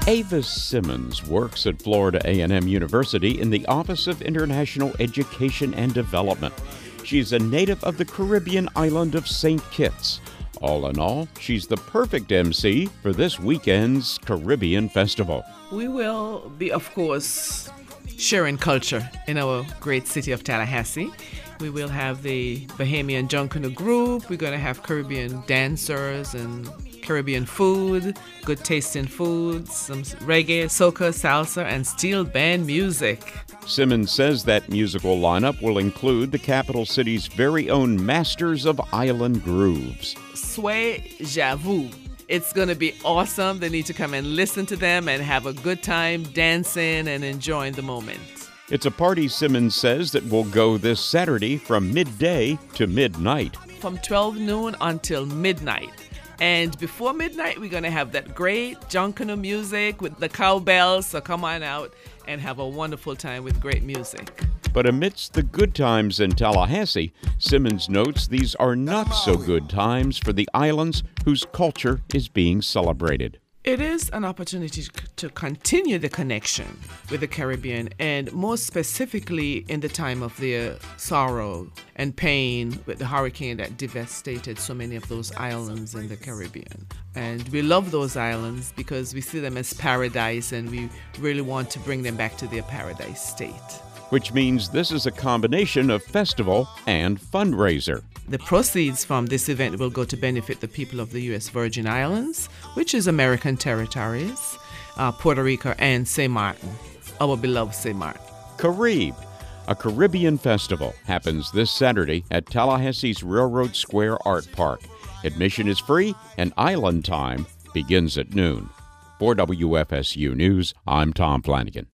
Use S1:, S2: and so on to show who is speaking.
S1: Avis Simmons works at Florida A&M University in the Office of International Education and Development. She's a native of the Caribbean island of St. Kitts. All in all, she's the perfect MC for this weekend's Caribbean Festival.
S2: We will be, of course, sharing culture in our great city of Tallahassee. We will have the Bahamian Junkanoo group. We're going to have Caribbean dancers and Caribbean food, good tasting foods, some reggae, soca, salsa, and steel band music.
S1: Simmons says that musical lineup will include the capital city's very own masters of island grooves.
S2: Sway Javu. It's going to be awesome. They need to come and listen to them and have a good time dancing and enjoying the moment.
S1: It's a party, Simmons says, that will go this Saturday from midday to midnight.
S2: From 12 noon until midnight. And before midnight, we're going to have that great Junkanoo music with the cowbells. So come on out and have a wonderful time with great music.
S1: But amidst the good times in Tallahassee, Simmons notes these are not so good times for the islands whose culture is being celebrated.
S2: It is an opportunity to continue the connection with the Caribbean, and more specifically in the time of their sorrow and pain with the hurricane that devastated so many of those islands in the Caribbean. And we love those islands because we see them as paradise, and we really want to bring them back to their paradise state.
S1: Which means this is a combination of festival and fundraiser.
S2: The proceeds from this event will go to benefit the people of the U.S. Virgin Islands, which is American territories, Puerto Rico, and St. Martin, our beloved St. Martin.
S1: Carib, a Caribbean festival, happens this Saturday at Tallahassee's Railroad Square Art Park. Admission is free, and island time begins at noon. For WFSU News, I'm Tom Flanagan.